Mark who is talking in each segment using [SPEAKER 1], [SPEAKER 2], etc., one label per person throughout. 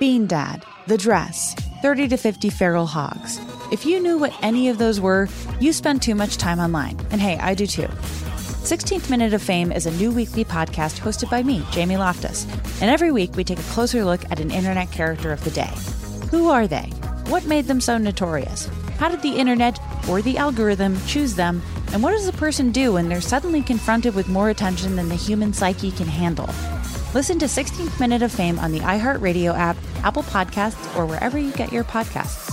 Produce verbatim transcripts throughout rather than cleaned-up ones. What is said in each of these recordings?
[SPEAKER 1] Bean Dad, The Dress, thirty to fifty Feral Hogs. If you knew what any of those were, you spend too much time online. And hey, I do too. sixteenth Minute of Fame is a new weekly podcast hosted by me, Jamie Loftus. And every week we take a closer look at an internet character of the day. Who are they? What made them so notorious? How did the internet or the algorithm choose them? And what does a person do when they're suddenly confronted with more attention than the human psyche can handle? Listen to sixteenth Minute of Fame on the iHeartRadio app, Apple Podcasts, or wherever you get your podcasts.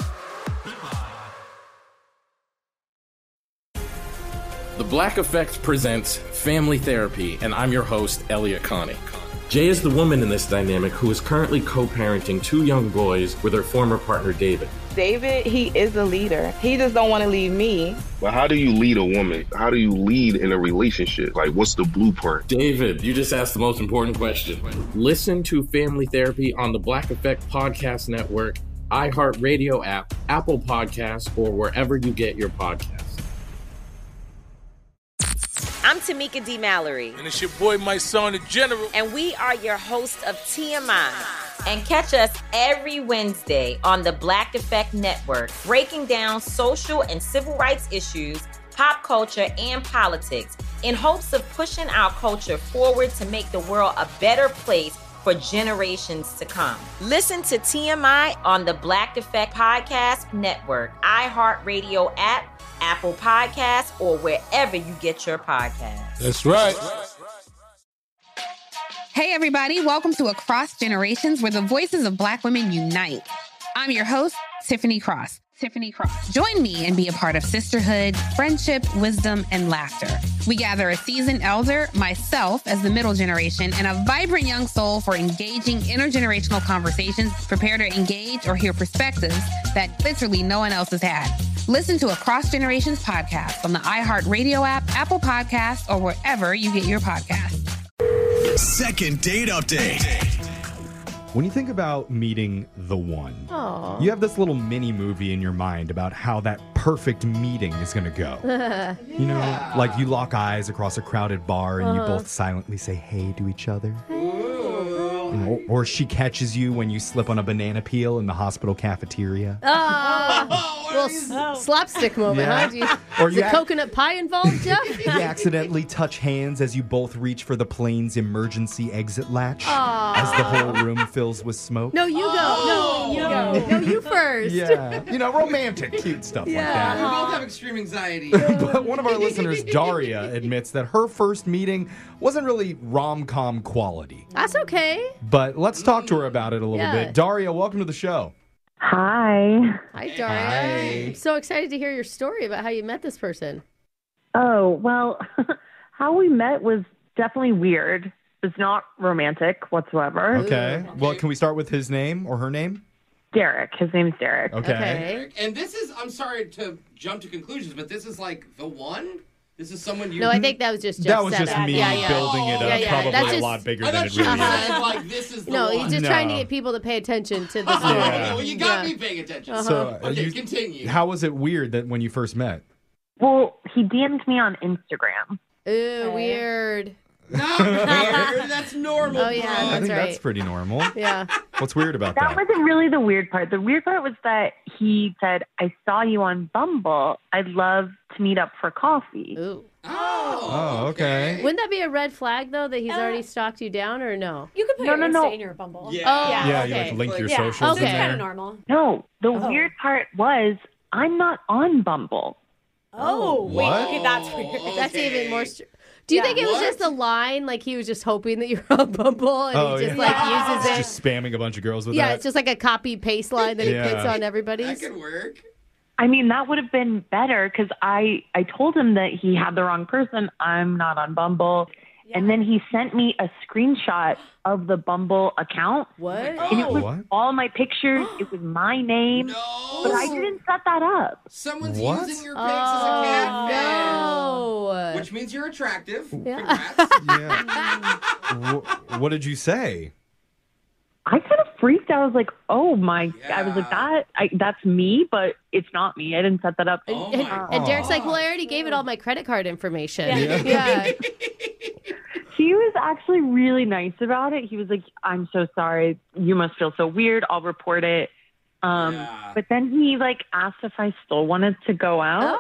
[SPEAKER 2] The Black Effect presents Family Therapy, and I'm your host, Elliot Connie. Jay is the woman in this dynamic who is currently co-parenting two young boys with her former partner, David.
[SPEAKER 3] David, he is a leader. He just don't want to leave me.
[SPEAKER 4] But how do you lead a woman? How do you lead in a relationship? Like, what's the blueprint?
[SPEAKER 2] David, you just asked the most important question. Listen to Family Therapy on the Black Effect Podcast Network, iHeartRadio app, Apple Podcasts, or wherever you get your podcasts.
[SPEAKER 5] I'm Tamika D. Mallory.
[SPEAKER 6] And it's your boy, my son, the General.
[SPEAKER 5] And we are your hosts of T M I. And catch us every Wednesday on the Black Effect Network, breaking down social and civil rights issues, pop culture, and politics in hopes of pushing our culture forward to make the world a better place for generations to come. Listen to T M I on the Black Effect Podcast Network, iHeartRadio app, Apple Podcasts, or wherever you get your podcasts.
[SPEAKER 6] That's right.
[SPEAKER 7] Hey, everybody. Welcome to Across Generations, where the voices of Black women unite. I'm your host, Tiffany Cross. Tiffany Cross. Join me and be a part of sisterhood, friendship, wisdom, and laughter. We gather a seasoned elder, myself as the middle generation, and a vibrant young soul for engaging intergenerational conversations. Prepare to engage or hear perspectives that literally no one else has had. Listen to Across Generations podcast on the iHeartRadio app, Apple Podcasts, or wherever you get your podcasts.
[SPEAKER 8] Second date update.
[SPEAKER 9] When you think about meeting the one,
[SPEAKER 10] Aww.
[SPEAKER 9] you have this little mini movie in your mind about how that perfect meeting is going to go. You know, yeah. Like you lock eyes across a crowded bar and uh-huh. you both silently say hey to each other. You know, or she catches you when you slip on a banana peel in the hospital cafeteria.
[SPEAKER 10] Uh, oh, little s- slapstick moment,
[SPEAKER 9] yeah.
[SPEAKER 10] huh? Do you,
[SPEAKER 9] or
[SPEAKER 10] is
[SPEAKER 9] you
[SPEAKER 10] the
[SPEAKER 9] ac-
[SPEAKER 10] coconut pie involved, Jeff?
[SPEAKER 9] You accidentally touch hands as you both reach for the plane's emergency exit latch Aww. As the whole room fills with smoke.
[SPEAKER 10] No, you go. Oh. No, you go. No, you first.
[SPEAKER 9] Yeah. You know, romantic, cute stuff
[SPEAKER 10] yeah.
[SPEAKER 9] like that.
[SPEAKER 11] We both have extreme anxiety.
[SPEAKER 9] But one of our listeners, Daria, admits that her first meeting wasn't really rom-com quality.
[SPEAKER 10] That's okay.
[SPEAKER 9] But let's talk to her about it a little
[SPEAKER 10] yeah.
[SPEAKER 9] bit. Daria, welcome to the show.
[SPEAKER 3] Hi.
[SPEAKER 10] Hi, Daria.
[SPEAKER 9] Hi.
[SPEAKER 10] I'm so excited to hear your story about how you met this person.
[SPEAKER 3] Oh, well, how we met was definitely weird. It's not romantic whatsoever.
[SPEAKER 9] Okay. okay. Well, can we start with his name or her name?
[SPEAKER 3] Derek. His name's Derek.
[SPEAKER 9] Okay.
[SPEAKER 10] okay.
[SPEAKER 11] And this is, I'm sorry to jump to conclusions, but this is like the one? This is someone you...
[SPEAKER 10] No, I think that was just Jeff
[SPEAKER 9] That was
[SPEAKER 10] setup.
[SPEAKER 9] just me
[SPEAKER 10] yeah, yeah.
[SPEAKER 9] building it up,
[SPEAKER 10] yeah, yeah.
[SPEAKER 9] probably
[SPEAKER 10] That's
[SPEAKER 9] a
[SPEAKER 10] just,
[SPEAKER 9] lot bigger
[SPEAKER 11] I
[SPEAKER 9] than it
[SPEAKER 11] thought you
[SPEAKER 9] really
[SPEAKER 11] said,
[SPEAKER 9] is.
[SPEAKER 11] like, this is the
[SPEAKER 10] No,
[SPEAKER 11] one.
[SPEAKER 10] he's just
[SPEAKER 9] No.
[SPEAKER 10] trying to get people to pay attention to the
[SPEAKER 11] Oh,
[SPEAKER 10] story.
[SPEAKER 11] okay. Well, you got
[SPEAKER 10] yeah.
[SPEAKER 11] me paying attention.
[SPEAKER 10] Uh-huh.
[SPEAKER 9] So, uh,
[SPEAKER 11] okay,
[SPEAKER 9] you,
[SPEAKER 11] continue.
[SPEAKER 9] How was it weird that when you first met?
[SPEAKER 3] Well, he D M'd me on Instagram.
[SPEAKER 10] Ooh, weird.
[SPEAKER 11] No, weird. That's normal,
[SPEAKER 10] Oh, yeah,
[SPEAKER 11] bro.
[SPEAKER 9] I
[SPEAKER 10] that's
[SPEAKER 9] think
[SPEAKER 10] right.
[SPEAKER 9] that's pretty normal.
[SPEAKER 10] Yeah.
[SPEAKER 9] What's weird about
[SPEAKER 3] That
[SPEAKER 9] that?
[SPEAKER 3] wasn't really the weird part. The weird part was that he said, I saw you on Bumble. I'd love to meet up for coffee.
[SPEAKER 10] Ooh.
[SPEAKER 11] Oh,
[SPEAKER 9] Oh, okay.
[SPEAKER 10] Wouldn't that be a red flag, though, that he's uh, already stalked you down, or no?
[SPEAKER 12] You could put
[SPEAKER 3] No,
[SPEAKER 12] your
[SPEAKER 3] no,
[SPEAKER 12] Insta
[SPEAKER 3] no.
[SPEAKER 12] in your Bumble.
[SPEAKER 11] Yeah.
[SPEAKER 10] Oh,
[SPEAKER 12] Yeah,
[SPEAKER 9] Yeah,
[SPEAKER 10] okay.
[SPEAKER 9] you like link your
[SPEAKER 12] Yeah.
[SPEAKER 9] socials
[SPEAKER 10] Okay.
[SPEAKER 9] in
[SPEAKER 12] It's kind of
[SPEAKER 9] there.
[SPEAKER 12] normal.
[SPEAKER 3] No, the
[SPEAKER 12] Oh.
[SPEAKER 3] weird part was I'm not on Bumble.
[SPEAKER 12] Oh, wait,
[SPEAKER 9] What?
[SPEAKER 12] okay, that's weird.
[SPEAKER 11] Oh,
[SPEAKER 10] That's
[SPEAKER 11] okay.
[SPEAKER 10] even more... Str- Do you
[SPEAKER 12] Yeah.
[SPEAKER 10] think it was
[SPEAKER 11] What?
[SPEAKER 10] just a line, like he was just hoping that you were on Bumble, and
[SPEAKER 9] Oh,
[SPEAKER 10] he just,
[SPEAKER 9] yeah.
[SPEAKER 10] like,
[SPEAKER 12] Yeah.
[SPEAKER 10] uses it?
[SPEAKER 9] Just spamming a bunch of girls with
[SPEAKER 10] Yeah,
[SPEAKER 9] that.
[SPEAKER 10] it's just like a copy-paste line that
[SPEAKER 9] Yeah.
[SPEAKER 10] he puts on
[SPEAKER 11] That
[SPEAKER 10] everybody's.
[SPEAKER 11] could work.
[SPEAKER 3] I mean, that would have been better because I, I told him that he had the wrong person. I'm not on Bumble.
[SPEAKER 12] Yeah.
[SPEAKER 3] And then he sent me a screenshot of the Bumble account.
[SPEAKER 10] What?
[SPEAKER 3] And it was
[SPEAKER 9] What?
[SPEAKER 3] all my pictures. It was my name.
[SPEAKER 11] No.
[SPEAKER 3] But I didn't set that up.
[SPEAKER 11] Someone's
[SPEAKER 9] What?
[SPEAKER 11] using your pics as a catfish.
[SPEAKER 10] no.
[SPEAKER 11] Which means you're attractive.
[SPEAKER 10] Yeah.
[SPEAKER 11] Congrats.
[SPEAKER 9] Yeah. Wh- what did you say?
[SPEAKER 3] I kind of freaked. I was like, oh my, I was like,
[SPEAKER 11] Yeah.
[SPEAKER 3] that, I, that's me, but it's not me. I didn't set that up.
[SPEAKER 11] Oh
[SPEAKER 10] and,
[SPEAKER 11] my
[SPEAKER 10] and Derek's like,
[SPEAKER 11] God.
[SPEAKER 10] well, I already gave it all my credit card information.
[SPEAKER 12] Yeah.
[SPEAKER 10] Yeah.
[SPEAKER 3] He was actually really nice about it. He was like, I'm so sorry. You must feel so weird. I'll report it. Um,
[SPEAKER 11] Yeah.
[SPEAKER 3] But then he like asked if I still wanted to go out.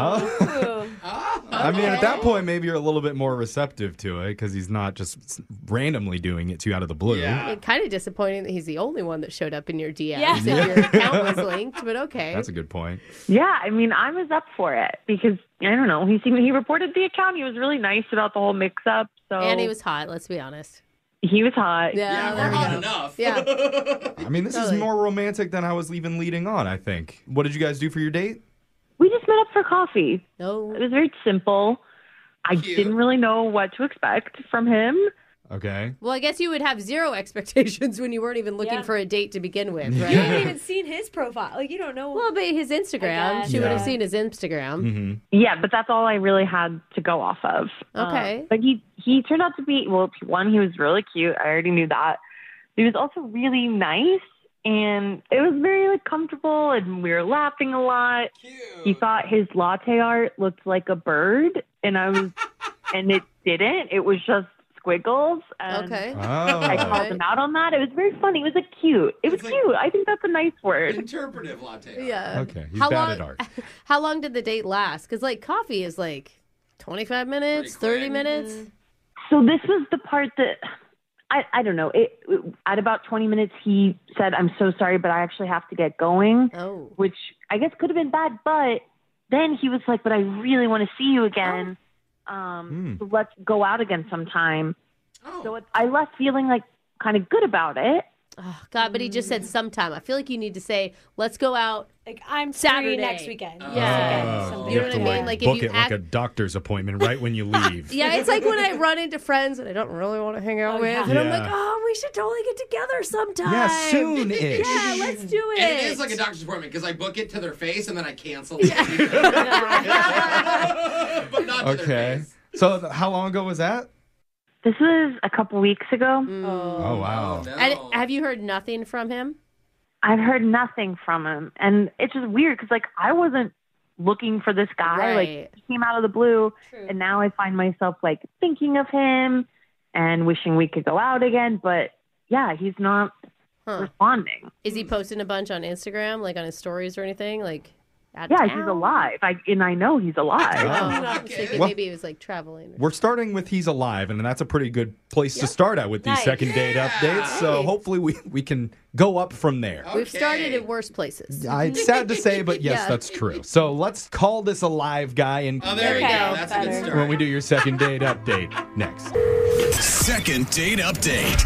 [SPEAKER 10] Oh.
[SPEAKER 11] Oh,
[SPEAKER 9] I mean, at
[SPEAKER 11] okay.
[SPEAKER 9] that point, maybe you're a little bit more receptive to it because he's not just randomly doing it to you out of the blue.
[SPEAKER 11] Yeah.
[SPEAKER 10] It's kind of disappointing that he's the only one that showed up in your D Ms.
[SPEAKER 12] Yeah.
[SPEAKER 10] And your account was linked, but okay.
[SPEAKER 9] That's a good point.
[SPEAKER 3] Yeah, I mean, I was up for it because I don't know. He seemed he reported the account. He was really nice about the whole mix-up. So
[SPEAKER 10] And he was hot, let's be honest.
[SPEAKER 3] he was hot.
[SPEAKER 10] Yeah,
[SPEAKER 11] Yeah,
[SPEAKER 10] there
[SPEAKER 11] we're
[SPEAKER 10] we
[SPEAKER 11] hot
[SPEAKER 10] go.
[SPEAKER 11] enough.
[SPEAKER 10] Yeah.
[SPEAKER 9] I mean, this
[SPEAKER 10] Totally.
[SPEAKER 9] is more romantic than I was even leading on, I think. What did you guys do for your date?
[SPEAKER 3] We just met up for coffee.
[SPEAKER 10] No.
[SPEAKER 3] It was very simple. I
[SPEAKER 11] Cute.
[SPEAKER 3] didn't really know what to expect from him.
[SPEAKER 9] Okay.
[SPEAKER 10] Well, I guess you would have zero expectations when you weren't even looking
[SPEAKER 12] Yeah.
[SPEAKER 10] for a date to begin with,
[SPEAKER 12] You
[SPEAKER 10] right?
[SPEAKER 12] haven't even seen his profile. Like, you don't know.
[SPEAKER 10] Well, but his Instagram.
[SPEAKER 12] guess,
[SPEAKER 10] She would have
[SPEAKER 9] yeah.
[SPEAKER 10] seen his Instagram.
[SPEAKER 9] Mm-hmm.
[SPEAKER 3] Yeah, but that's all I really had to go off of.
[SPEAKER 10] Okay.
[SPEAKER 3] Uh, but he he turned out to be, well, one, he was really cute. I already knew that. He was also really nice, and it was very like comfortable, and we were laughing a lot.
[SPEAKER 11] Cute.
[SPEAKER 3] He thought his latte art looked like a bird, and I was, and it didn't. It was just squiggles. And
[SPEAKER 10] Okay.
[SPEAKER 3] I
[SPEAKER 9] Oh.
[SPEAKER 3] called him out on that. It was very funny. It was a cute. It was
[SPEAKER 11] It's like-
[SPEAKER 3] cute. I think that's a nice word.
[SPEAKER 11] Interpretive latte.
[SPEAKER 10] Yeah.
[SPEAKER 9] Okay, he's
[SPEAKER 10] how
[SPEAKER 9] bad
[SPEAKER 10] long,
[SPEAKER 9] at art.
[SPEAKER 10] How long did the date last? Because, like, coffee is like twenty-five minutes,
[SPEAKER 11] Pretty
[SPEAKER 10] thirty
[SPEAKER 11] quick.
[SPEAKER 10] minutes.
[SPEAKER 3] So this was the part that I, I don't know. It, it- at about twenty minutes, he said, "I'm so sorry, but I actually have to get going,"
[SPEAKER 10] Oh.
[SPEAKER 3] which I guess could have been bad. But then he was like, "But I really want to see you again. Um,
[SPEAKER 9] Hmm.
[SPEAKER 3] so let's go out again sometime."
[SPEAKER 11] Oh.
[SPEAKER 3] So it, I left feeling like kind of good about it.
[SPEAKER 10] Oh, God, but he just said sometime. I feel like you need to say, let's go out.
[SPEAKER 12] Like, I'm
[SPEAKER 10] Saturday.
[SPEAKER 12] free next weekend.
[SPEAKER 11] Oh.
[SPEAKER 12] This
[SPEAKER 10] Yeah.
[SPEAKER 12] weekend,
[SPEAKER 9] Oh,
[SPEAKER 12] something
[SPEAKER 10] You know
[SPEAKER 9] have
[SPEAKER 10] what
[SPEAKER 9] to
[SPEAKER 10] I mean?
[SPEAKER 9] like,
[SPEAKER 10] Like, if
[SPEAKER 9] book
[SPEAKER 10] you
[SPEAKER 9] it like
[SPEAKER 10] act-
[SPEAKER 9] a doctor's appointment right when you leave.
[SPEAKER 10] Yeah, it's like when I run into friends that I don't really want to hang out
[SPEAKER 12] Oh,
[SPEAKER 10] with.
[SPEAKER 12] yeah.
[SPEAKER 10] And I'm
[SPEAKER 9] Yeah.
[SPEAKER 10] like, oh, we should totally get together sometime.
[SPEAKER 9] Yeah, soon-ish.
[SPEAKER 10] Yeah, let's do it.
[SPEAKER 11] And it is like a doctor's appointment because I book it to their face and then I cancel. But not to their
[SPEAKER 9] Okay.
[SPEAKER 11] face.
[SPEAKER 9] So th- how long ago was that?
[SPEAKER 3] This was a couple weeks ago.
[SPEAKER 9] Oh, wow.
[SPEAKER 11] Oh, no.
[SPEAKER 10] And have you heard nothing from him?
[SPEAKER 3] I've heard nothing from him, and it's just weird because like I wasn't looking for this guy.
[SPEAKER 10] Right.
[SPEAKER 3] Like he came out of the blue,
[SPEAKER 12] True.
[SPEAKER 3] and now I find myself like thinking of him and wishing we could go out again. But yeah, he's not
[SPEAKER 10] Huh.
[SPEAKER 3] responding.
[SPEAKER 10] Is he posting a bunch on Instagram, like on his stories or anything? Like, out of
[SPEAKER 3] Yeah,
[SPEAKER 10] town?
[SPEAKER 3] he's alive. I and I know he's alive.
[SPEAKER 10] Oh, I was
[SPEAKER 11] Okay.
[SPEAKER 10] thinking
[SPEAKER 9] Well-
[SPEAKER 10] maybe he was like traveling.
[SPEAKER 9] We're starting with he's alive, and that's a pretty good place to start at with these
[SPEAKER 12] Nice.
[SPEAKER 9] second date
[SPEAKER 11] Yeah.
[SPEAKER 9] updates. So
[SPEAKER 10] Hey.
[SPEAKER 9] hopefully we, we can go up from there.
[SPEAKER 10] We've started
[SPEAKER 11] Okay.
[SPEAKER 10] in worse places.
[SPEAKER 9] I- It's sad to say, but yes,
[SPEAKER 10] Yeah.
[SPEAKER 9] that's true. So let's call this a live guy and
[SPEAKER 11] Oh, there we
[SPEAKER 12] Okay,
[SPEAKER 11] go. That's a good
[SPEAKER 12] better.
[SPEAKER 11] start.
[SPEAKER 9] when we do your second date update next.
[SPEAKER 8] Second date update.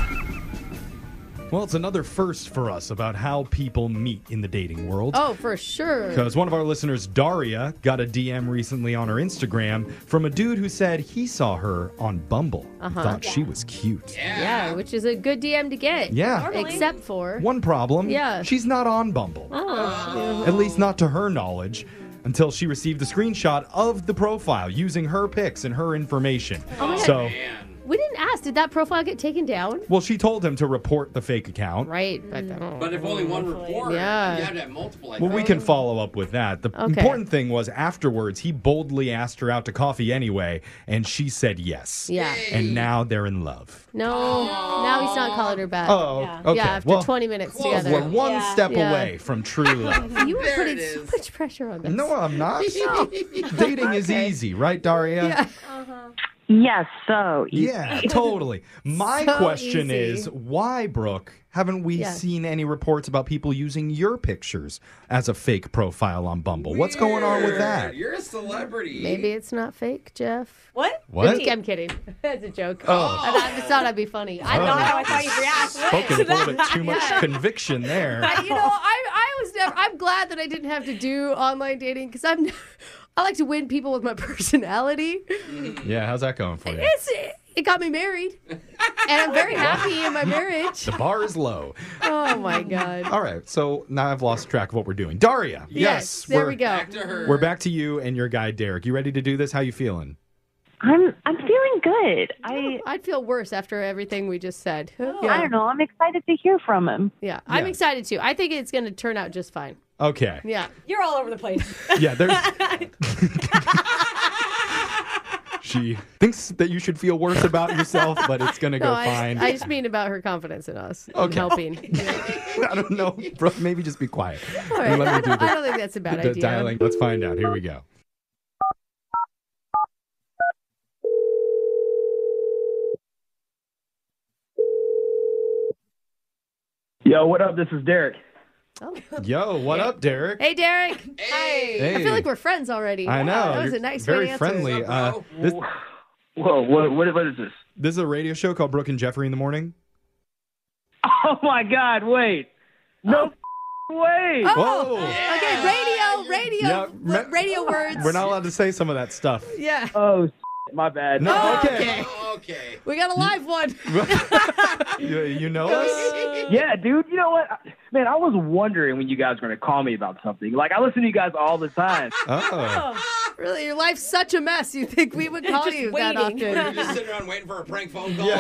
[SPEAKER 9] Well, it's another first for us about how people meet in the dating world.
[SPEAKER 10] Oh, for sure.
[SPEAKER 9] Because one of our listeners, Daria, got a D M recently on her Instagram from a dude who said he saw her on Bumble and
[SPEAKER 10] Uh-huh.
[SPEAKER 9] thought she was cute.
[SPEAKER 10] Yeah, which is a good D M to get.
[SPEAKER 9] Yeah.
[SPEAKER 12] Normally.
[SPEAKER 10] Except for.
[SPEAKER 9] One problem,
[SPEAKER 10] Yeah.
[SPEAKER 9] she's not on Bumble.
[SPEAKER 10] Oh.
[SPEAKER 9] At least not to her knowledge, until she received the screenshot of the profile using her pics and her information.
[SPEAKER 10] Oh my God.
[SPEAKER 9] so,
[SPEAKER 11] Man.
[SPEAKER 10] We didn't ask. Did that profile get taken down?
[SPEAKER 9] well, she told him to report the fake account.
[SPEAKER 10] Right. But, oh.
[SPEAKER 11] But if only one report,
[SPEAKER 10] Yeah.
[SPEAKER 11] you have to have multiple. I
[SPEAKER 9] Well, we
[SPEAKER 11] think.
[SPEAKER 9] can follow up with that. The
[SPEAKER 10] Okay.
[SPEAKER 9] important thing was afterwards, he boldly asked her out to coffee anyway, and she said yes.
[SPEAKER 10] Yeah.
[SPEAKER 9] And now they're in love.
[SPEAKER 10] No. Now he's not calling her back.
[SPEAKER 9] Oh,
[SPEAKER 12] Yeah.
[SPEAKER 9] okay.
[SPEAKER 10] Yeah, after
[SPEAKER 9] well,
[SPEAKER 10] twenty minutes
[SPEAKER 11] Close.
[SPEAKER 10] together.
[SPEAKER 9] we're one
[SPEAKER 12] Yeah.
[SPEAKER 9] step
[SPEAKER 10] Yeah.
[SPEAKER 9] away from true love.
[SPEAKER 10] You were
[SPEAKER 11] There
[SPEAKER 10] putting
[SPEAKER 11] it
[SPEAKER 10] so
[SPEAKER 11] is.
[SPEAKER 10] much pressure on this.
[SPEAKER 9] No, I'm not. Dating is easy, right, Daria?
[SPEAKER 10] Yeah.
[SPEAKER 3] Yes, so
[SPEAKER 9] Yeah, totally. My
[SPEAKER 10] So
[SPEAKER 9] question
[SPEAKER 10] easy.
[SPEAKER 9] is, why, Brooke, haven't we
[SPEAKER 10] Yeah.
[SPEAKER 9] seen any reports about people using your pictures as a fake profile on Bumble? What's going on with that?
[SPEAKER 11] Weird. You're a celebrity.
[SPEAKER 10] Maybe it's not fake, Jeff.
[SPEAKER 12] What?
[SPEAKER 9] What?
[SPEAKER 10] I'm kidding. That's a joke.
[SPEAKER 9] Oh.
[SPEAKER 10] I, thought- I just thought that'd be funny. I
[SPEAKER 9] Oh.
[SPEAKER 10] know.
[SPEAKER 12] Not how I thought you'd react.
[SPEAKER 9] Spoken with a little bit too much
[SPEAKER 10] Yeah.
[SPEAKER 9] conviction there.
[SPEAKER 10] I, you know, I, I was never. I'm glad that I didn't have to do online dating because I'm. I like to win people with my personality.
[SPEAKER 9] Yeah, how's that going for you?
[SPEAKER 10] It's it got me married, and I'm very happy in my marriage.
[SPEAKER 9] The bar is low.
[SPEAKER 10] Oh my god.
[SPEAKER 9] All right, so now I've lost track of what we're doing. Daria, yes,
[SPEAKER 10] Yes, there
[SPEAKER 9] we're,
[SPEAKER 10] we go.
[SPEAKER 11] Back to her.
[SPEAKER 9] We're back to you and your guy Derek. You ready to do this? How you feeling?
[SPEAKER 3] I'm I'm feeling good. I
[SPEAKER 10] I'd feel worse after everything we just said.
[SPEAKER 3] I don't know. I'm excited to hear from him.
[SPEAKER 10] Yeah, I'm
[SPEAKER 9] Yeah.
[SPEAKER 10] excited too. I think it's going to turn out just fine.
[SPEAKER 9] Okay.
[SPEAKER 10] Yeah.
[SPEAKER 12] You're all over the place.
[SPEAKER 9] Yeah, there's she thinks that you should feel worse about yourself, but it's going to
[SPEAKER 10] No,
[SPEAKER 9] go
[SPEAKER 10] I,
[SPEAKER 9] fine.
[SPEAKER 10] I just mean about her confidence in us. and
[SPEAKER 9] Okay.
[SPEAKER 10] helping.
[SPEAKER 9] I don't know. Bro, maybe just be quiet.
[SPEAKER 10] All right.
[SPEAKER 9] Let me
[SPEAKER 10] I,
[SPEAKER 9] do
[SPEAKER 10] don't,
[SPEAKER 9] the-
[SPEAKER 10] I don't think that's a bad
[SPEAKER 9] the
[SPEAKER 10] idea.
[SPEAKER 9] dialing. Let's find out. Here we go.
[SPEAKER 13] Yo, what up? This is Derek.
[SPEAKER 10] Oh.
[SPEAKER 9] Yo, what up, Derek?
[SPEAKER 10] Hey, Derek. Hey.
[SPEAKER 9] Hey.
[SPEAKER 10] I feel like we're friends already.
[SPEAKER 9] I know.
[SPEAKER 10] That was
[SPEAKER 9] You're
[SPEAKER 10] a nice
[SPEAKER 9] very
[SPEAKER 10] way to answer.
[SPEAKER 9] friendly. Uh, this,
[SPEAKER 13] Whoa, what, what, what is this?
[SPEAKER 9] this is a radio show called Brooke and Jeffrey in the Morning.
[SPEAKER 13] Oh my God! Wait, no way!
[SPEAKER 10] Oh,
[SPEAKER 9] Whoa.
[SPEAKER 10] okay. Radio, radio,
[SPEAKER 9] Yeah,
[SPEAKER 10] w- radio words.
[SPEAKER 9] We're not allowed to say some of that stuff.
[SPEAKER 10] Yeah.
[SPEAKER 13] Oh, my bad.
[SPEAKER 9] No,
[SPEAKER 10] Oh,
[SPEAKER 9] okay.
[SPEAKER 11] Okay.
[SPEAKER 10] We got a live one.
[SPEAKER 9] You, you know us?
[SPEAKER 13] Yeah, dude. You know what, man? I was wondering when you guys were gonna call me about something. Like, I listen to you guys all the time.
[SPEAKER 9] Oh.
[SPEAKER 10] Really, your life's such a mess. You think we would call
[SPEAKER 12] Just
[SPEAKER 10] you that
[SPEAKER 12] waiting.
[SPEAKER 11] You're
[SPEAKER 10] often?
[SPEAKER 11] just sitting around waiting for a prank phone call.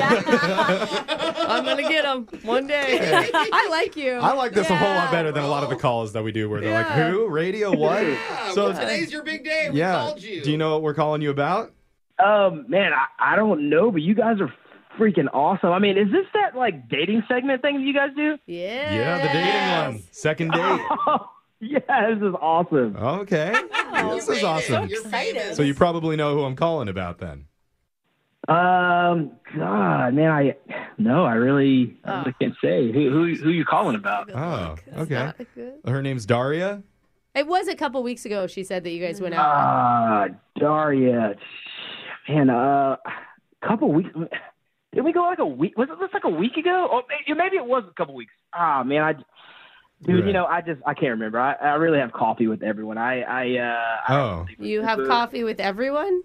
[SPEAKER 10] I'm gonna get him one day. I like you.
[SPEAKER 9] I like this a whole lot
[SPEAKER 11] Yeah,
[SPEAKER 9] better than a lot of the
[SPEAKER 11] bro.
[SPEAKER 9] calls that we do where they're
[SPEAKER 10] Yeah.
[SPEAKER 9] like, who? Radio? What?
[SPEAKER 11] Yeah,
[SPEAKER 9] So
[SPEAKER 11] well, today's your big day. We
[SPEAKER 9] yeah.
[SPEAKER 11] called you.
[SPEAKER 9] Do you know what we're calling you about?
[SPEAKER 13] Um, man, I, I don't know, but you guys are freaking awesome. I mean, is this that like dating segment thing that you guys do?
[SPEAKER 10] Yeah.
[SPEAKER 9] Yeah, the dating one. Second date.
[SPEAKER 13] Oh, yeah, this is awesome.
[SPEAKER 9] Okay.
[SPEAKER 11] You
[SPEAKER 9] This
[SPEAKER 11] made
[SPEAKER 9] is
[SPEAKER 11] it.
[SPEAKER 9] awesome.
[SPEAKER 11] You're famous.
[SPEAKER 9] So you probably know who I'm calling about then.
[SPEAKER 13] Um, God, man, I no, I really, I really can't say who who who you calling about.
[SPEAKER 9] Oh, okay.
[SPEAKER 10] Not good.
[SPEAKER 9] Her name's Daria.
[SPEAKER 10] It was a couple weeks ago. She said that you guys went out.
[SPEAKER 13] Ah, Daria, man, uh, a couple weeks. Did we go like a week? Was it just like a week ago? Or maybe, maybe it was a couple weeks. Ah, man, I, dude,
[SPEAKER 9] Right.
[SPEAKER 13] you know, I just I can't remember. I, I really have coffee with everyone. I I uh. I,
[SPEAKER 9] Oh.
[SPEAKER 10] You have coffee with everyone?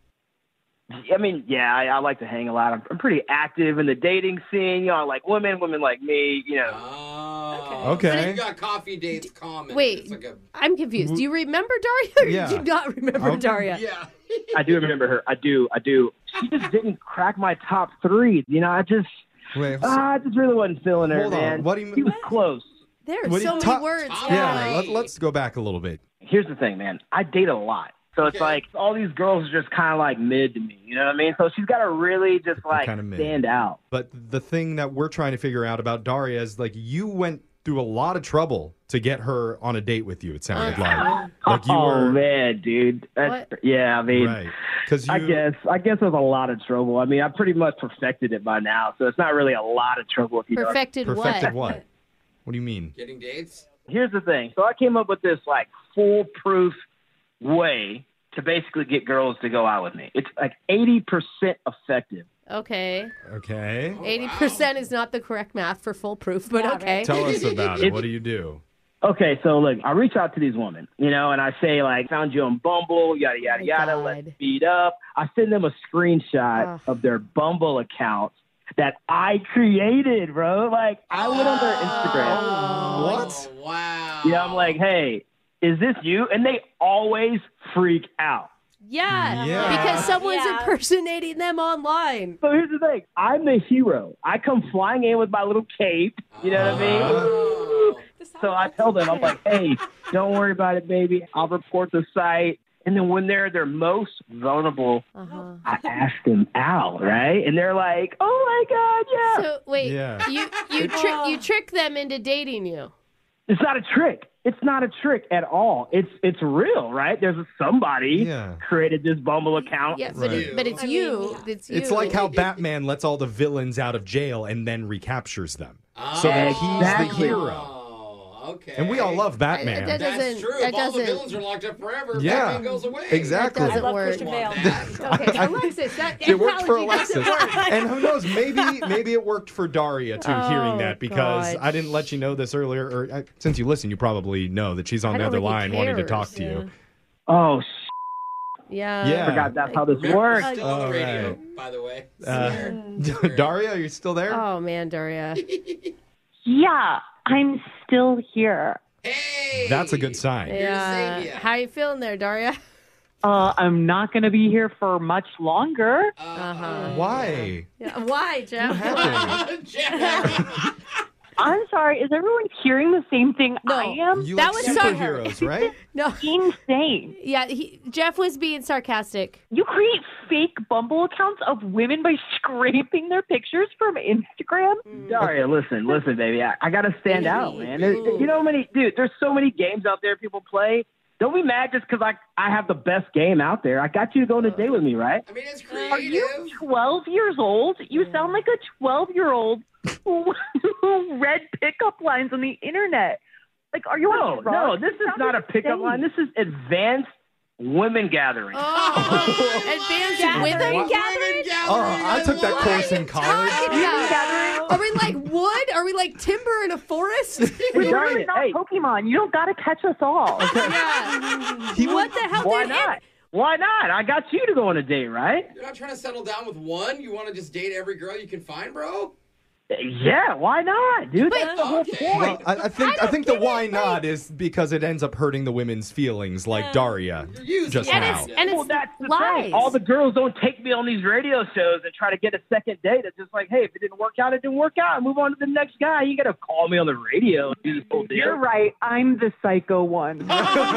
[SPEAKER 13] I mean, yeah, I, I like to hang a lot. I'm, I'm pretty active in the dating scene. You know, I like women, women like me. You know.
[SPEAKER 11] Oh.
[SPEAKER 9] Okay.
[SPEAKER 11] You got coffee dates common.
[SPEAKER 10] Wait,
[SPEAKER 11] It's like a,
[SPEAKER 10] I'm confused. Do you remember Daria or
[SPEAKER 9] Yeah.
[SPEAKER 10] do you not remember
[SPEAKER 9] Oh.
[SPEAKER 10] Daria?
[SPEAKER 11] yeah.
[SPEAKER 13] I do remember her. I do. I do. She just didn't crack my top three. You know, I just,
[SPEAKER 9] Wait.
[SPEAKER 13] ah, I just really wasn't feeling her,
[SPEAKER 9] Hold on.
[SPEAKER 13] man.
[SPEAKER 9] What do you
[SPEAKER 13] She was close.
[SPEAKER 10] There are
[SPEAKER 9] What do
[SPEAKER 10] so
[SPEAKER 9] you-
[SPEAKER 10] many
[SPEAKER 9] top-
[SPEAKER 10] words.
[SPEAKER 11] top-
[SPEAKER 9] Yeah,
[SPEAKER 11] Right.
[SPEAKER 9] let, let's go back a little bit.
[SPEAKER 13] Here's the thing, man. I date a lot. So it's
[SPEAKER 11] Okay.
[SPEAKER 13] like all these girls are just kind of like mid to me. You know what I mean? So she's got to really just like
[SPEAKER 9] kinda mid.
[SPEAKER 13] stand out.
[SPEAKER 9] But the thing that we're trying to figure out about Daria is like you went through a lot of trouble to get her on a date with you, it sounded like. Like you
[SPEAKER 13] oh,
[SPEAKER 9] were
[SPEAKER 13] man, dude. That's, yeah, I mean,
[SPEAKER 9] right. Because you
[SPEAKER 13] I guess I guess there's a lot of trouble. I mean, I pretty much perfected it by now, so it's not really a lot of trouble if you know.
[SPEAKER 10] Perfected,
[SPEAKER 9] perfected
[SPEAKER 10] what?
[SPEAKER 9] what? What do you mean?
[SPEAKER 11] Getting dates?
[SPEAKER 13] Here's the thing. So I came up with this like foolproof way to basically get girls to go out with me. It's like eighty percent effective.
[SPEAKER 10] Okay.
[SPEAKER 9] Okay.
[SPEAKER 10] eighty percent is not the correct math for foolproof, but
[SPEAKER 12] Yeah,
[SPEAKER 10] okay.
[SPEAKER 9] Tell us about it.
[SPEAKER 13] It's-
[SPEAKER 9] What do you do?
[SPEAKER 13] Okay, so look, I reach out to these women, you know, and I say like, found you on Bumble, yada yada
[SPEAKER 10] Oh,
[SPEAKER 13] yada.
[SPEAKER 10] God.
[SPEAKER 13] Let's speed up. I send them a screenshot
[SPEAKER 10] Ugh.
[SPEAKER 13] of their Bumble account that I created, bro. Like I went on their Instagram.
[SPEAKER 9] What?
[SPEAKER 11] Oh, wow.
[SPEAKER 13] Yeah, I'm like, hey, is this you? And they always freak out.
[SPEAKER 10] Yeah,
[SPEAKER 9] Yeah.
[SPEAKER 10] because someone's
[SPEAKER 12] Yeah.
[SPEAKER 10] impersonating them online.
[SPEAKER 13] So here's the thing. I'm the hero. I come flying in with my little cape. You know what I mean?
[SPEAKER 11] Oh.
[SPEAKER 13] So I tell them, I'm like, hey, don't worry about it, baby. I'll report the site. And then when they're their most vulnerable,
[SPEAKER 10] Uh-huh.
[SPEAKER 13] I ask them out, right? And they're like, oh, my God, yeah.
[SPEAKER 10] So wait,
[SPEAKER 9] Yeah.
[SPEAKER 10] you you trick you trick them into dating you.
[SPEAKER 13] It's not a trick. It's not a trick at all. It's it's real, right? There's somebody
[SPEAKER 9] Yeah.
[SPEAKER 13] created this Bumble account.
[SPEAKER 10] Yeah, but,
[SPEAKER 9] Right.
[SPEAKER 10] it, but it's
[SPEAKER 12] I
[SPEAKER 10] you.
[SPEAKER 12] mean,
[SPEAKER 10] It's you.
[SPEAKER 9] It's like how Batman lets all the villains out of jail and then recaptures them. So that he's the
[SPEAKER 13] Exactly.
[SPEAKER 9] hero.
[SPEAKER 11] Oh, okay.
[SPEAKER 9] And we all love Batman.
[SPEAKER 10] That
[SPEAKER 11] That's
[SPEAKER 10] doesn't-
[SPEAKER 11] true.
[SPEAKER 10] that
[SPEAKER 11] If all the
[SPEAKER 10] doesn't-
[SPEAKER 11] villains are locked up forever,
[SPEAKER 9] Yeah.
[SPEAKER 11] Batman goes away.
[SPEAKER 9] Exactly.
[SPEAKER 10] That
[SPEAKER 12] I
[SPEAKER 10] doesn't
[SPEAKER 12] love
[SPEAKER 10] work.
[SPEAKER 12] Christian Bale.
[SPEAKER 11] Want that.
[SPEAKER 10] Okay, Alexis, that
[SPEAKER 9] It worked for
[SPEAKER 10] analogy doesn't
[SPEAKER 9] Alexis.
[SPEAKER 10] work.
[SPEAKER 9] And who knows, maybe maybe it worked for Daria too,
[SPEAKER 10] Oh,
[SPEAKER 9] hearing that, because
[SPEAKER 10] God.
[SPEAKER 9] I didn't let you know this earlier. Or uh, since you listen, you probably know that she's on
[SPEAKER 10] I
[SPEAKER 9] the
[SPEAKER 10] don't
[SPEAKER 9] other
[SPEAKER 10] think he
[SPEAKER 9] line wanting to
[SPEAKER 10] cares.
[SPEAKER 9] talk to you.
[SPEAKER 13] Oh, sh-
[SPEAKER 10] Yeah.
[SPEAKER 9] Yeah.
[SPEAKER 13] I forgot that's how this
[SPEAKER 11] Remember,
[SPEAKER 13] works.
[SPEAKER 11] we're still on the
[SPEAKER 9] All
[SPEAKER 11] radio,
[SPEAKER 9] right.
[SPEAKER 11] by the way.
[SPEAKER 9] Uh, Daria, are you still there?
[SPEAKER 10] Oh man, Daria.
[SPEAKER 3] Yeah, I'm still here.
[SPEAKER 11] Hey!
[SPEAKER 9] That's a good sign.
[SPEAKER 11] Here to
[SPEAKER 10] Yeah.
[SPEAKER 11] save ya.
[SPEAKER 10] How you feeling there, Daria?
[SPEAKER 3] Uh, I'm not going to be here for much longer.
[SPEAKER 10] Uh-huh.
[SPEAKER 9] Why?
[SPEAKER 10] Yeah. Why, Jeff?
[SPEAKER 9] What happened?
[SPEAKER 11] Jeff.
[SPEAKER 3] I'm sorry. Is everyone hearing the same thing
[SPEAKER 10] No.
[SPEAKER 3] I am?
[SPEAKER 9] You
[SPEAKER 10] That
[SPEAKER 9] like
[SPEAKER 10] was
[SPEAKER 9] superheroes, right?
[SPEAKER 10] No.
[SPEAKER 3] Insane.
[SPEAKER 10] Yeah, he, Jeff was being sarcastic.
[SPEAKER 3] You create fake Bumble accounts of women by scraping their pictures from Instagram?
[SPEAKER 13] Daria, listen, listen, baby. I, I got to stand out, man. There, you know how many, dude, there's so many games out there people play. Don't be mad just because I, I have the best game out there. I got you to go on a date with me, right?
[SPEAKER 11] I mean, it's
[SPEAKER 3] Are
[SPEAKER 11] creative.
[SPEAKER 3] you twelve years old? You sound like a twelve-year-old who, who read pickup lines on the internet. Like, are you
[SPEAKER 13] No,
[SPEAKER 3] on
[SPEAKER 13] no,
[SPEAKER 3] drugs?
[SPEAKER 13] this
[SPEAKER 3] You
[SPEAKER 13] is
[SPEAKER 3] sound
[SPEAKER 13] not a pickup
[SPEAKER 3] insane.
[SPEAKER 13] line. This is advanced women gathering.
[SPEAKER 10] Oh, advanced women
[SPEAKER 11] Women
[SPEAKER 10] gathering?
[SPEAKER 11] gathering.
[SPEAKER 9] Oh, I took that
[SPEAKER 11] love
[SPEAKER 9] course
[SPEAKER 11] it.
[SPEAKER 9] in college.
[SPEAKER 10] Yeah. Are we like wood? Are we like timber in a forest?
[SPEAKER 3] We're
[SPEAKER 13] Darn
[SPEAKER 3] really
[SPEAKER 13] it,
[SPEAKER 3] not
[SPEAKER 13] hey.
[SPEAKER 3] Pokemon. You don't got to catch us all.
[SPEAKER 10] Yeah.
[SPEAKER 9] He
[SPEAKER 10] What
[SPEAKER 9] would-
[SPEAKER 10] the hell
[SPEAKER 13] Why
[SPEAKER 10] did
[SPEAKER 13] not? Why not? I got you to go on a date, right?
[SPEAKER 11] You're not trying to settle down with one? You want to just date every girl you can find, bro?
[SPEAKER 13] Yeah, why not, dude?
[SPEAKER 10] But-
[SPEAKER 13] That's the whole
[SPEAKER 11] Okay.
[SPEAKER 13] point.
[SPEAKER 9] Well, I, I think I, think the why not is because it ends up hurting the women's feelings, like Daria
[SPEAKER 11] You're using
[SPEAKER 9] just
[SPEAKER 11] it.
[SPEAKER 10] And
[SPEAKER 9] now.
[SPEAKER 10] it's and
[SPEAKER 13] Well,
[SPEAKER 10] it's
[SPEAKER 13] that's the
[SPEAKER 10] lies.
[SPEAKER 13] thing. All the girls don't take me on these radio shows and try to get a second date. It's just like, hey, if it didn't work out, it didn't work out. Move on to the next guy. You got to call me on the radio and do this whole deal.
[SPEAKER 3] You're right. I'm the psycho one.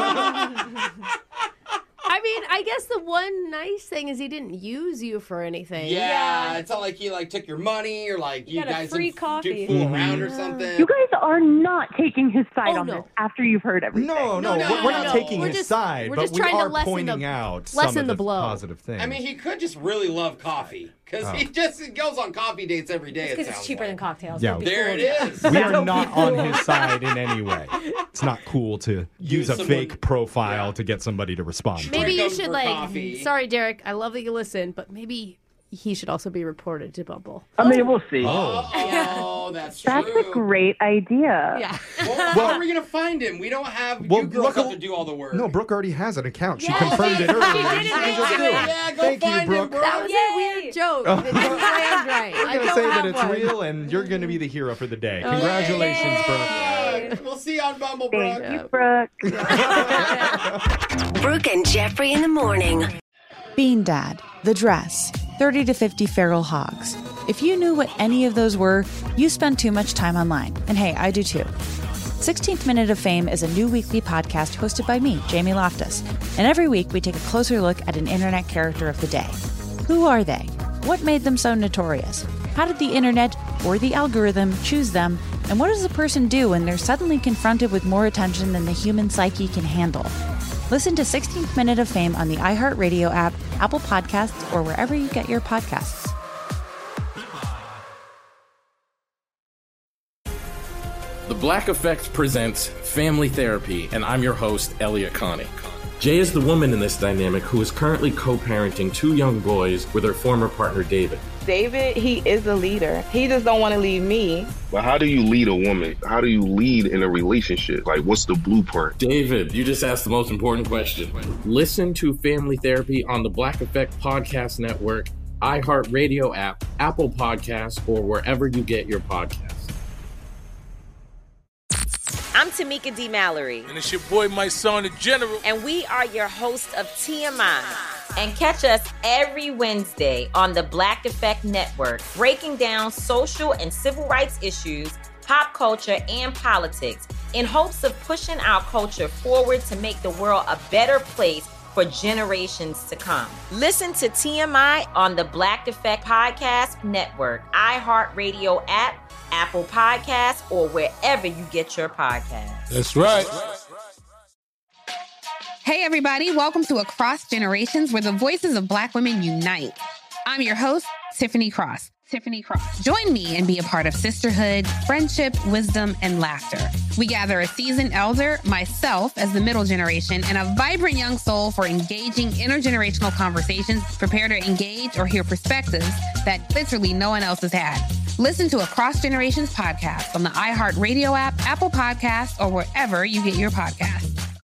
[SPEAKER 10] I mean, I guess the one nice thing is he didn't use you for anything.
[SPEAKER 11] Yeah, it's not like he like took your money or like you,
[SPEAKER 12] got a
[SPEAKER 11] guys
[SPEAKER 12] free
[SPEAKER 11] didn't f-
[SPEAKER 12] coffee.
[SPEAKER 11] did fool
[SPEAKER 9] Mhm.
[SPEAKER 11] around or something.
[SPEAKER 3] You guys are not taking his side
[SPEAKER 10] Oh,
[SPEAKER 3] on
[SPEAKER 10] no.
[SPEAKER 3] this after you've heard everything.
[SPEAKER 9] No, no,
[SPEAKER 10] No, no,
[SPEAKER 9] we're, we're
[SPEAKER 10] no,
[SPEAKER 9] not
[SPEAKER 10] no.
[SPEAKER 9] taking
[SPEAKER 10] We're
[SPEAKER 9] his
[SPEAKER 10] just-
[SPEAKER 9] side,
[SPEAKER 10] we're
[SPEAKER 9] but
[SPEAKER 10] just
[SPEAKER 9] we
[SPEAKER 10] trying to
[SPEAKER 9] are
[SPEAKER 10] lessen
[SPEAKER 9] pointing
[SPEAKER 10] the-
[SPEAKER 9] out
[SPEAKER 10] lessen
[SPEAKER 9] some of
[SPEAKER 10] the
[SPEAKER 9] the
[SPEAKER 10] blow.
[SPEAKER 9] positive things.
[SPEAKER 11] I mean, he could just really love coffee because
[SPEAKER 9] Oh.
[SPEAKER 11] he just he goes on coffee dates every day. It
[SPEAKER 12] Because
[SPEAKER 11] sounds
[SPEAKER 12] it's cheaper
[SPEAKER 11] like.
[SPEAKER 12] than cocktails.
[SPEAKER 9] Yeah.
[SPEAKER 12] Don't be
[SPEAKER 11] There it
[SPEAKER 12] fooled.
[SPEAKER 11] is.
[SPEAKER 9] we are
[SPEAKER 12] Don't
[SPEAKER 9] not
[SPEAKER 12] be
[SPEAKER 9] on
[SPEAKER 12] fooled.
[SPEAKER 9] his side in any way. It's not cool to use,
[SPEAKER 11] Use
[SPEAKER 9] a
[SPEAKER 11] someone-
[SPEAKER 9] fake profile
[SPEAKER 11] yeah.
[SPEAKER 9] to get somebody to respond.
[SPEAKER 10] Maybe
[SPEAKER 11] Drink
[SPEAKER 10] you
[SPEAKER 11] them
[SPEAKER 10] should
[SPEAKER 11] for
[SPEAKER 10] like.
[SPEAKER 11] coffee.
[SPEAKER 10] Sorry, Derek. I love that you listen, but maybe he should also be reported to Bumble.
[SPEAKER 13] I mean, we'll see.
[SPEAKER 9] Oh.
[SPEAKER 11] Oh, that's
[SPEAKER 3] That's
[SPEAKER 11] true.
[SPEAKER 3] a great idea.
[SPEAKER 10] Yeah.
[SPEAKER 11] Well, how are we gonna find him? We don't have
[SPEAKER 9] Well,
[SPEAKER 11] you girls
[SPEAKER 9] look-
[SPEAKER 11] have to do all the work.
[SPEAKER 9] No, Brooke already has an account. She
[SPEAKER 10] Yeah,
[SPEAKER 9] confirmed
[SPEAKER 10] she-
[SPEAKER 9] it earlier.
[SPEAKER 10] she did it
[SPEAKER 9] can just
[SPEAKER 10] right
[SPEAKER 9] do
[SPEAKER 10] away.
[SPEAKER 9] it.
[SPEAKER 11] Yeah, go
[SPEAKER 9] Thank you,
[SPEAKER 11] find him,
[SPEAKER 9] Brooke.
[SPEAKER 11] Brooke.
[SPEAKER 10] That was a weird joke. It didn't land right.
[SPEAKER 9] We're
[SPEAKER 10] I
[SPEAKER 9] going to
[SPEAKER 10] don't
[SPEAKER 9] say that
[SPEAKER 10] have
[SPEAKER 9] it's
[SPEAKER 10] one.
[SPEAKER 9] real, and you're going to be the hero for the day.
[SPEAKER 10] Oh,
[SPEAKER 9] Congratulations, Brooke.
[SPEAKER 11] All right, we'll see you on Bumble, Brooke.
[SPEAKER 3] Thank you, Brooke.
[SPEAKER 14] Brooke and Jeffrey in the morning.
[SPEAKER 1] Bean Dad, The Dress, thirty to fifty Feral Hogs. If you knew what any of those were, you spend too much time online. And hey, I do too. sixteenth Minute of Fame is a new weekly podcast hosted by me, Jamie Loftus. And every week we take a closer look at an internet character of the day. Who are they? What made them so notorious? How did the internet or the algorithm choose them? And what does a person do when they're suddenly confronted with more attention than the human psyche can handle? Listen to sixteenth Minute of Fame on the iHeartRadio app, Apple Podcasts, or wherever you get your podcasts.
[SPEAKER 2] The Black Effect presents Family Therapy, and I'm your host, Elliot Connie. Jay is the woman in this dynamic who is currently co-parenting two young boys with her former partner, David.
[SPEAKER 15] David, he is a leader. He just don't want to leave me.
[SPEAKER 4] But how do you lead a woman? How do you lead in a relationship? Like, what's the blueprint?
[SPEAKER 2] David, you just asked the most important question. Listen to Family Therapy on the Black Effect Podcast Network, iHeartRadio app, Apple Podcasts, or wherever you get your podcasts.
[SPEAKER 5] I'm Tamika D. Mallory.
[SPEAKER 6] And it's your boy, my son, the General.
[SPEAKER 5] And we are your hosts of T M I. And catch us every Wednesday on the Black Effect Network, breaking down social and civil rights issues, pop culture, and politics in hopes of pushing our culture forward to make the world a better place for generations to come. Listen to T M I on the Black Effect Podcast Network, iHeartRadio app, Apple Podcasts, or wherever you get your podcasts.
[SPEAKER 6] That's right.
[SPEAKER 7] Hey, everybody. Welcome to Across Generations, where the voices of Black women unite. I'm your host, Tiffany Cross. Tiffany Cross. Join me and be a part of sisterhood, friendship, wisdom, and laughter. We gather a seasoned elder, myself as the middle generation, and a vibrant young soul for engaging intergenerational conversations. Prepare to engage or hear perspectives that literally no one else has had. Listen to Across Generations podcast on the iHeartRadio app, Apple Podcasts, or wherever you get your podcasts.